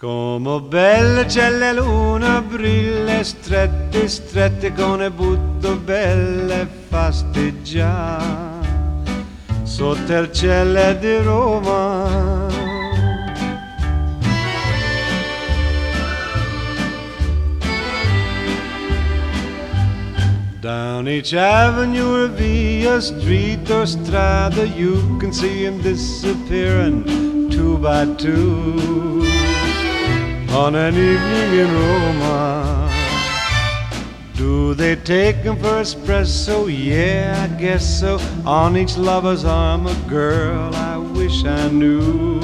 Come belle c'è la luna, brille strette, strette con le butto belle fasteggiare sotto il cielo di Roma. Down each avenue or via street or strada you can see him disappearing two by two on an evening in Roma. Do they take him for espresso? Yeah, I guess so. On each lover's arm a girl I wish I knew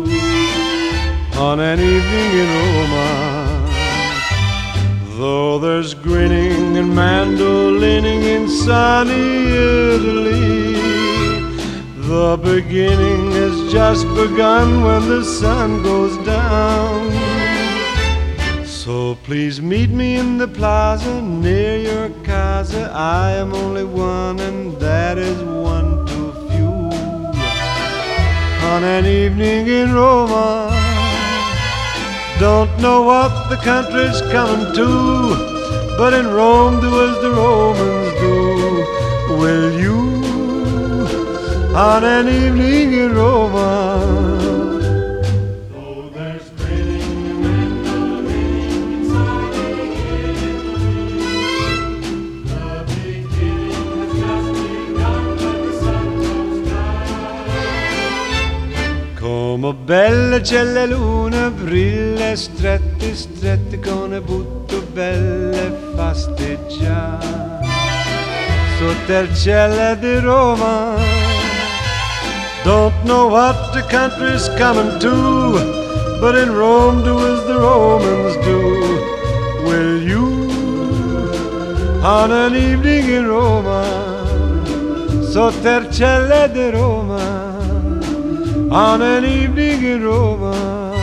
on an evening in Roma. Though there's grinning and mandolining in sunny Italy, the beginning has just begun when the sun goes down. So please meet me in the plaza near your casa. I am only one and that is one too few on an evening in Roma. Don't know what the country's coming to, but in Rome do as the Romans do. Will you on an evening in Roma? Though there's raining and mandolining in sunny Italy, the beginning has just begun when the sun goes down. Come belle c'è la luna, brille strette, strette con le butto belle fasteggiare sotto il cielo di Roma. Don't know what the country's coming to, but in Rome do as the Romans do. Will you on an evening in Roma, sotto il cielo di Roma, on an evening in Roma?